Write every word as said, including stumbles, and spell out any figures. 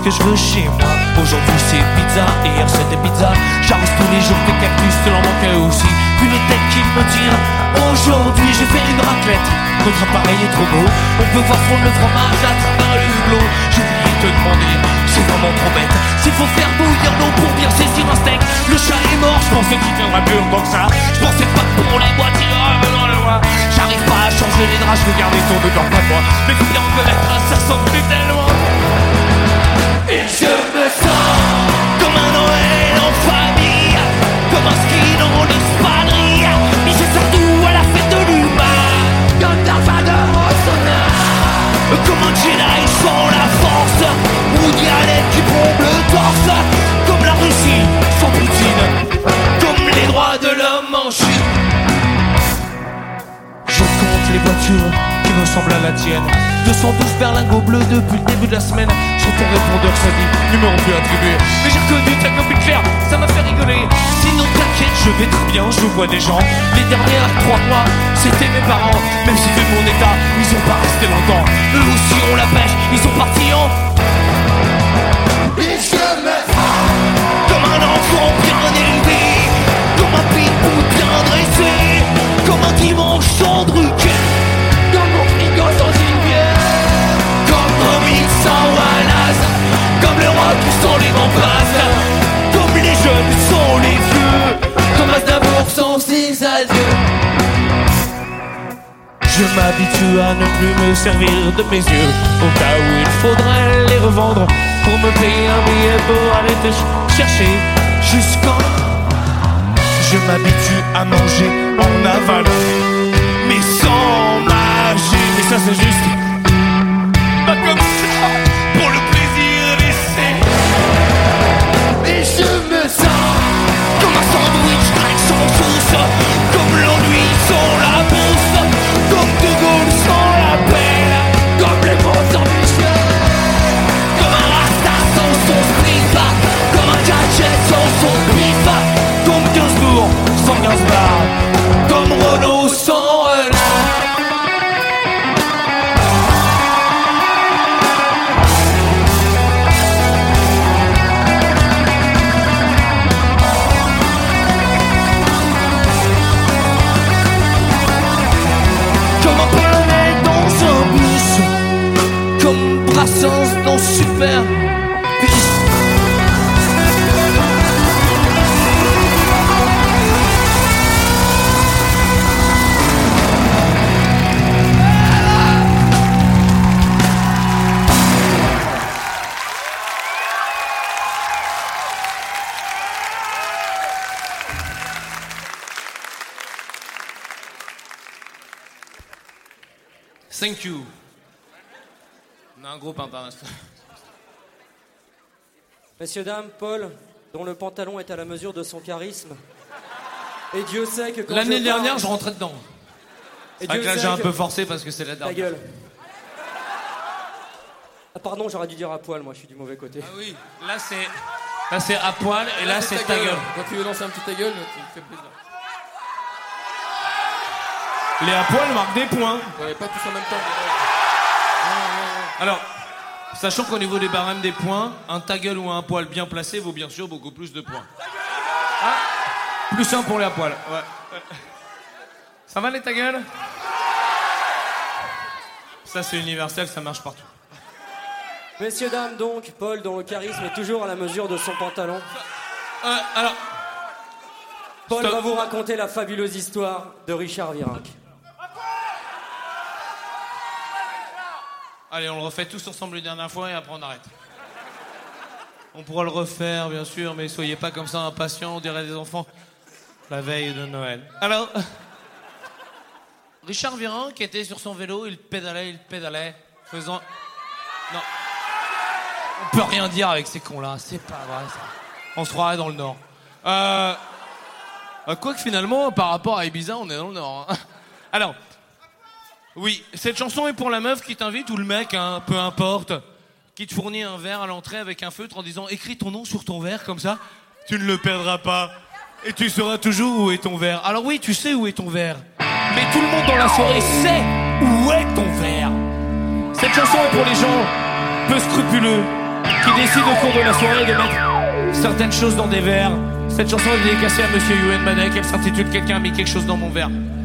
que je veux chez moi. Aujourd'hui c'est pizza, hier c'était pizza. J'arrose tous les jours des cactus, te l'en manquait aussi. Puis le tête qui me tire. Aujourd'hui j'ai fait une raclette. Notre appareil est trop beau. On peut voir fondre le fromage à travers le hublot. J'ai oublié de te demander, c'est vraiment trop bête. S'il faut faire bouillir l'eau pour bien saisir un steak. Le chat est mort, je pensais qu'il viendrait plus longtemps que ça. Je pensais pas que pour les boîtiers, ah mais non le moi. J'arrive pas à changer les draps, je veux garder ton dedans, pas de moi. Mais faut bien reconnaître, ça sent plus tellement. Et je me sens comme un Noël en famille, comme un ski dans l'espadrille. Mais c'est surtout à la fête de l'humain, comme Darvador au sonar. Comme un Jedi sans la force, ou Dialect qui pompe le torse. Comme la Russie sans Poutine, comme les droits de l'homme en Chine. Je compte les voitures qui ressemblent à la tienne. Deux cent douze berlingots bleus depuis le début de la semaine. Sur ton répondeur ça dit numéro plus attribué. Mais j'ai reconnu ta copine Claire, ça m'a fait rigoler. Sinon t'inquiète, je vais très bien, je vois des gens. Les dernières trois mois, c'était mes parents. Même si vu mon état, ils sont pas restés longtemps. Eux aussi ont la pêche, ils sont partis en. Et je me sens comme un enfant bien élevé, comme un pitbull bien dressé, comme un dimanche sans Drucker, comme mon frigo sans une bière, comme Romy sans Wallace, comme le roi qui sent les grands passes, comme les jeunes sans les vieux, comme Aznavour sans ses adieux. Je m'habitue à ne plus me servir de mes yeux, au cas où il faudrait les revendre pour me payer un billet pour aller te ch- chercher jusqu'en. Je m'habitue à manger en avalant, mais sans manger. Mais ça c'est juste pas comme ça, pour le plaisir laissé. Et je me sens comme un sandwich grec sans sauce, comme l'ennui sans la bourse, comme De Gaulle sans la peine, comme les grands ambitieux, comme un rasta sans son slip, comme un gadget sans son pif, comme Gainsbourg sans Gainsbourg, comme Renault sans Renault. Comme un Polonais dans un bus, comme Brassens dans Super Bis. Thank you. On a un groupe international. Messieurs, dames, Paul, dont le pantalon est à la mesure de son charisme. Et Dieu sait que quand l'année je dernière, parle... je rentrais dedans. Et C'est vrai Dieu que là, sait j'ai un que- peu forcé parce que c'est la Ta dernière. gueule. Ah pardon, j'aurais dû dire à poil, moi, je suis du mauvais côté. Ah oui, là c'est là c'est à poil et là, c'est ta gueule. Quand tu veux lancer un petit ta gueule, tu me fais plaisir. Les à poil marquent des points. Ouais, pas tous en même temps. Alors, sachant qu'au niveau des barèmes des points, un ta gueule ou un poil bien placé vaut bien sûr beaucoup plus de points. Ah, plus un pour les à poil. Ouais. Ça va les ta gueule? Ça c'est universel, ça marche partout. Messieurs, dames, donc, Paul, dont le charisme est toujours à la mesure de son pantalon. Euh, alors, Paul Stop. va vous raconter la fabuleuse histoire de Richard Virenque. allez, on le refait tous ensemble une dernière fois et après on arrête. On pourra le refaire, bien sûr, mais soyez pas comme ça impatients, on dirait des enfants la veille de Noël. Alors, Richard Virenque était sur son vélo, il pédalait, il pédalait, faisant... Non. On peut rien dire avec ces cons-là, c'est pas vrai, ça. On se croirait dans le Nord. Euh... Quoique finalement, par rapport à Ibiza, on est dans le Nord. Hein. Alors... Oui, cette chanson est pour la meuf qui t'invite ou le mec, hein, peu importe, qui te fournit un verre à l'entrée avec un feutre en disant « Écris ton nom sur ton verre, comme ça, tu ne le perdras pas. Et tu sauras toujours où est ton verre. » Alors oui, tu sais où est ton verre. Mais tout le monde dans la soirée sait où est ton verre. Cette chanson est pour les gens peu scrupuleux, qui décide au cours de la soirée de mettre certaines choses dans des verres. Cette chanson est dédicacée à Monsieur Youen Manek, elle s'intitule Quelqu'un a mis quelque chose dans mon verre.